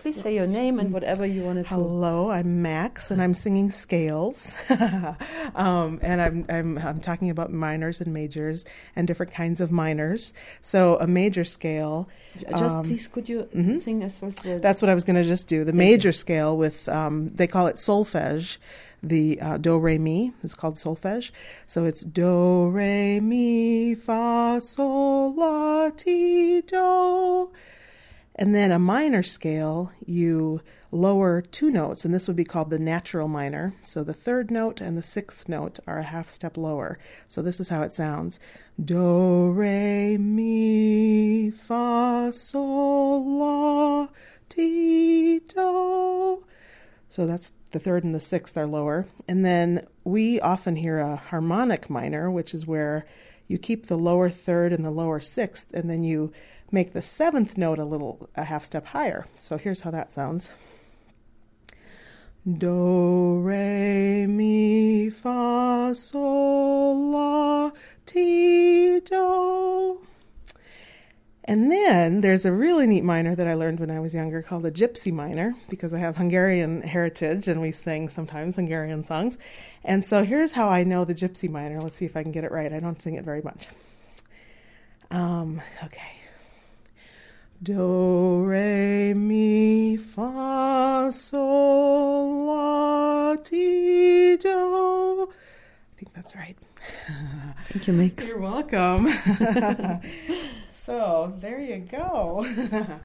please say your name and whatever you wanted to. Hello, I'm Max, and I'm singing scales, and I'm talking about minors and majors and different kinds of minors. So a major scale. Just please, could you sing us first? That's what I was going to just do. The major scale with they call it solfege. The do re mi is called solfege. So it's do re mi fa sol la ti do. And then a minor scale, you lower two notes, and this would be called the natural minor. So the third note and the sixth note are a half step lower. So this is how it sounds. Do, re, mi, fa, sol, la, ti, do. So that's the third and the sixth are lower. And then we often hear a harmonic minor, which is where you keep the lower third and the lower sixth, and then you make the seventh note a half step higher. So here's how that sounds. Do, re, mi, fa, sol, la, ti, do. And then there's a really neat minor that I learned when I was younger called a gypsy minor, because I have Hungarian heritage and we sing sometimes Hungarian songs. And so here's how I know the gypsy minor. Let's see if I can get it right. I don't sing it very much. Okay. Do, re, mi, fa, sol, la, ti, do. I think that's right. Thank you, Max. You're welcome. So there you go.